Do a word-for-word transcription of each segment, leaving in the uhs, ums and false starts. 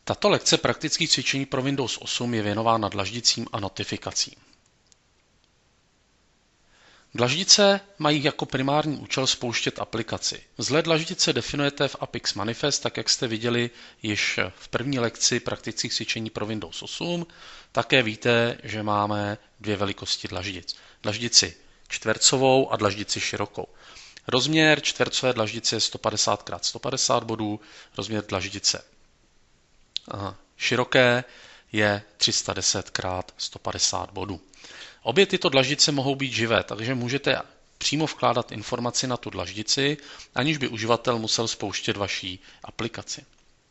Tato lekce praktických cvičení pro Windows osm je věnována dlaždicím a notifikacím. Dlaždice mají jako primární účel spouštět aplikaci. Vzhled dlaždice definujete v Apix Manifest, tak jak jste viděli již v první lekci praktických cvičení pro Windows osm. Také víte, že máme dvě velikosti dlaždic. Dlaždici čtvercovou a dlaždici širokou. Rozměr čtvercové dlaždice je sto padesát krát sto padesát bodů, rozměr dlaždice Aha, široké je tři sta deset krát sto padesát bodů. Obě tyto dlaždice mohou být živé, takže můžete přímo vkládat informaci na tu dlaždici, aniž by uživatel musel spouštět vaší aplikaci.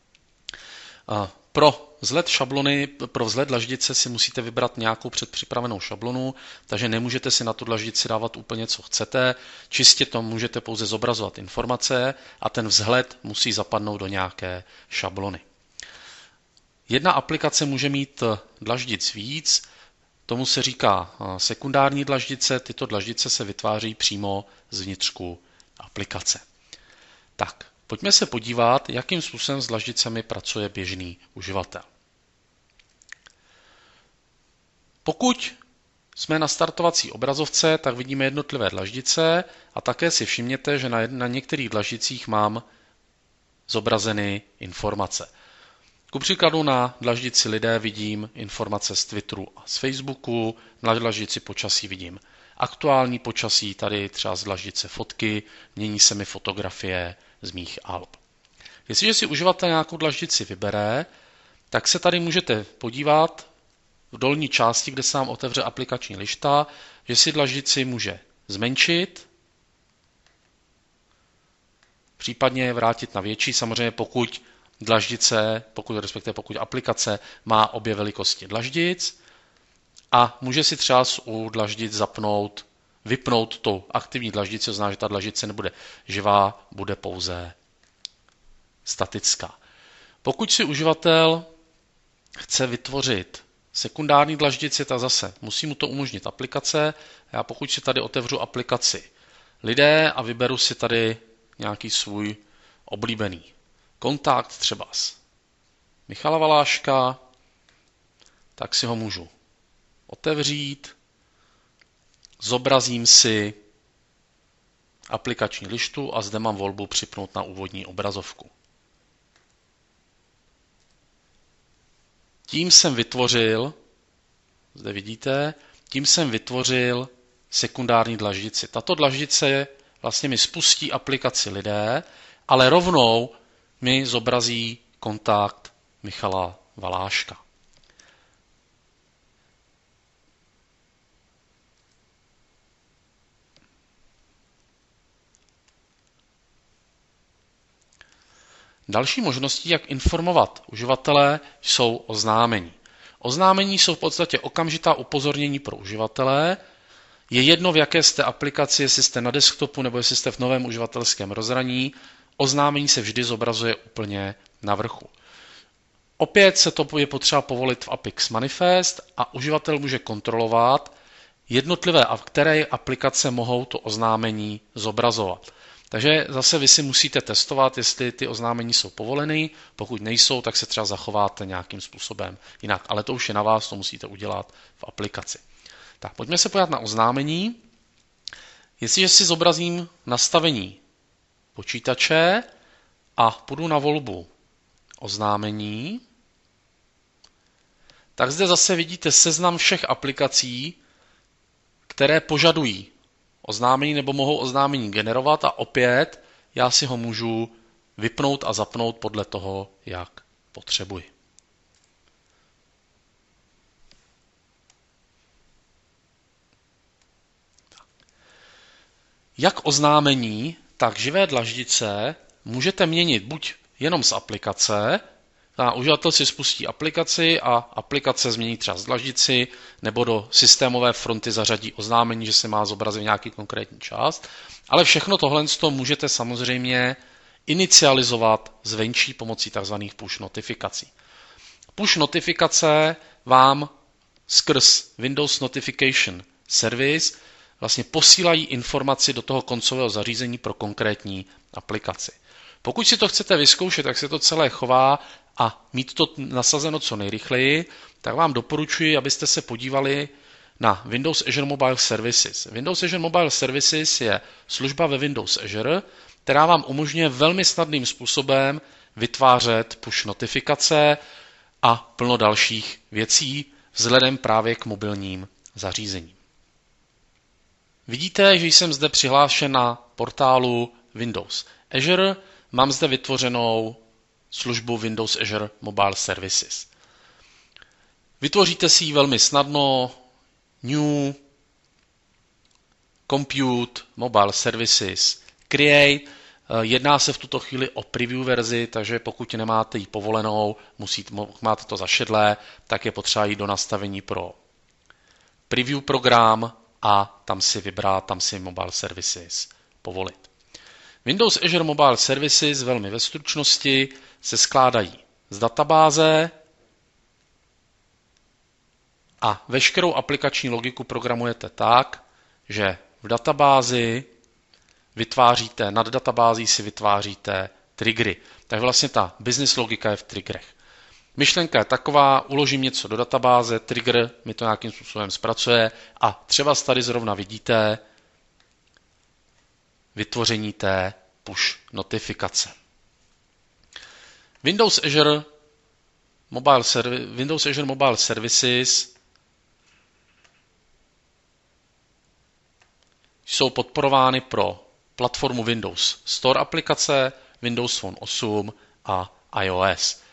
Pro vzhled šablony, pro vzhled dlaždice si musíte vybrat nějakou předpřipravenou šablonu, takže nemůžete si na tu dlaždici dávat úplně co chcete, čistě to můžete pouze zobrazovat informace a ten vzhled musí zapadnout do nějaké šablony. Jedna aplikace může mít dlaždic víc, tomu se říká sekundární dlaždice, tyto dlaždice se vytváří přímo z vnitřku aplikace. Tak, pojďme se podívat, jakým způsobem s dlaždicemi pracuje běžný uživatel. Pokud jsme na startovací obrazovce, tak vidíme jednotlivé dlaždice a také si všimněte, že na, na některých dlaždicích mám zobrazeny informace. Ku příkladu na dlaždici lidé vidím informace z Twitteru a z Facebooku, na dlaždici počasí vidím aktuální počasí, tady třeba z dlaždice fotky, mění se mi fotografie z mých alb. Jestliže si uživatel nějakou dlaždici vybere, tak se tady můžete podívat v dolní části, kde se vám otevře aplikační lišta, že si dlaždici může zmenšit, případně vrátit na větší, samozřejmě pokud dlaždice, pokud, respektive pokud aplikace má obě velikosti dlaždic a může si třeba u dlaždic zapnout, vypnout tu aktivní dlaždici, to znamená, že ta dlaždice nebude živá, bude pouze statická. Pokud si uživatel chce vytvořit sekundární dlaždici, tak zase musí mu to umožnit aplikace. Já pokud si tady otevřu aplikaci lidé a vyberu si tady nějaký svůj oblíbený kontakt, třeba z Michala Valáška, tak si ho můžu otevřít, zobrazím si aplikační lištu a zde mám volbu připnout na úvodní obrazovku. Tím jsem vytvořil, zde vidíte, tím jsem vytvořil sekundární dlaždici. Tato dlaždice vlastně mi spustí aplikaci lidé, ale rovnou mi zobrazí kontakt Michala Valáška. Další možností, jak informovat uživatele, jsou oznámení. Oznámení jsou v podstatě okamžitá upozornění pro uživatele. Je jedno, v jaké jste aplikaci, jestli jste na desktopu nebo jestli jste v novém uživatelském rozhraní, oznámení se vždy zobrazuje úplně na vrchu. Opět se to je potřeba povolit v Apix Manifest a uživatel může kontrolovat jednotlivé, které aplikace mohou to oznámení zobrazovat. Takže zase vy si musíte testovat, jestli ty oznámení jsou povoleny, pokud nejsou, tak se třeba zachováte nějakým způsobem jinak, ale to už je na vás, to musíte udělat v aplikaci. Tak, pojďme se podívat na oznámení. Jestliže si zobrazím nastavení počítače a půjdu na volbu oznámení, tak zde zase vidíte seznam všech aplikací, které požadují oznámení nebo mohou oznámení generovat a opět já si ho můžu vypnout a zapnout podle toho, jak potřebuji. Jak oznámení, tak živé dlaždice můžete měnit buď jenom z aplikace, a uživatel si spustí aplikaci a aplikace změní třeba z dlaždici nebo do systémové fronty zařadí oznámení, že se má zobrazit nějaký konkrétní část, ale všechno tohle můžete samozřejmě inicializovat zvenčí pomocí tzv. Push notifikací. Push notifikace vám skrz Windows Notification Service vlastně posílají informaci do toho koncového zařízení pro konkrétní aplikaci. Pokud si to chcete vyzkoušet, jak se to celé chová a mít to nasazeno co nejrychleji, tak vám doporučuji, abyste se podívali na Windows Azure Mobile Services. Windows Azure Mobile Services je služba ve Windows Azure, která vám umožňuje velmi snadným způsobem vytvářet push notifikace a plno dalších věcí vzhledem právě k mobilním zařízením. Vidíte, že jsem zde přihlášen na portálu Windows Azure, mám zde vytvořenou službu Windows Azure Mobile Services. Vytvoříte si ji velmi snadno, New, Compute, Mobile Services, Create. Jedná se v tuto chvíli o preview verzi, takže pokud nemáte ji povolenou, musíte, máte to zašedlé, tak je potřeba jít do nastavení pro preview program a tam si vybrat, tam si Mobile Services povolit. Windows Azure Mobile Services velmi ve stručnosti se skládají z databáze a veškerou aplikační logiku programujete tak, že v databázi vytváříte, nad databází si vytváříte triggery. Tak vlastně ta business logika je v triggerech. Myšlenka je taková, uložím něco do databáze, trigger mi to nějakým způsobem zpracuje a třeba tady zrovna vidíte vytvoření té push notifikace. Windows Azure Mobile, Servi- Windows Azure Mobile Services jsou podporovány pro platformu Windows Store aplikace, Windows Phone osm a iOS.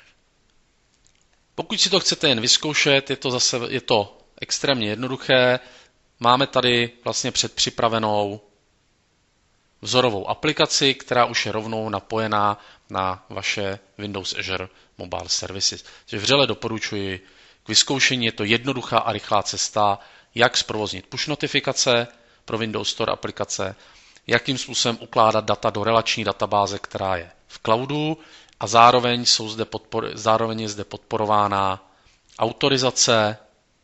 Pokud si to chcete jen vyzkoušet, je to zase je to extrémně jednoduché. Máme tady vlastně předpřipravenou vzorovou aplikaci, která už je rovnou napojená na vaše Windows Azure Mobile Services. Takže vřele doporučuji k vyzkoušení, je to jednoduchá a rychlá cesta, jak zprovoznit push notifikace pro Windows Store aplikace, jakým způsobem ukládat data do relační databáze, která je v cloudu a zároveň, jsou zde podpor, zároveň je zde podporována autorizace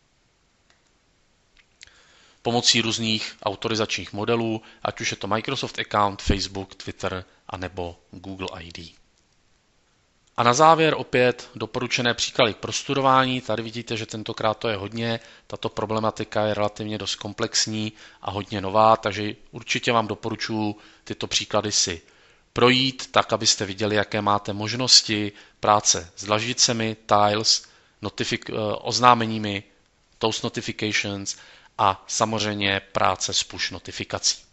pomocí různých autorizačních modelů, ať už je to Microsoft Account, Facebook, Twitter a nebo Google I D. A na závěr opět doporučené příklady k prostudování. Tady vidíte, že tentokrát to je hodně. Tato problematika je relativně dost komplexní a hodně nová, takže určitě vám doporučuji tyto příklady si projít, tak abyste viděli, jaké máte možnosti práce s dlaždicemi, tiles, notifik- oznámeními, toast notifications a samozřejmě práce s push notifikací.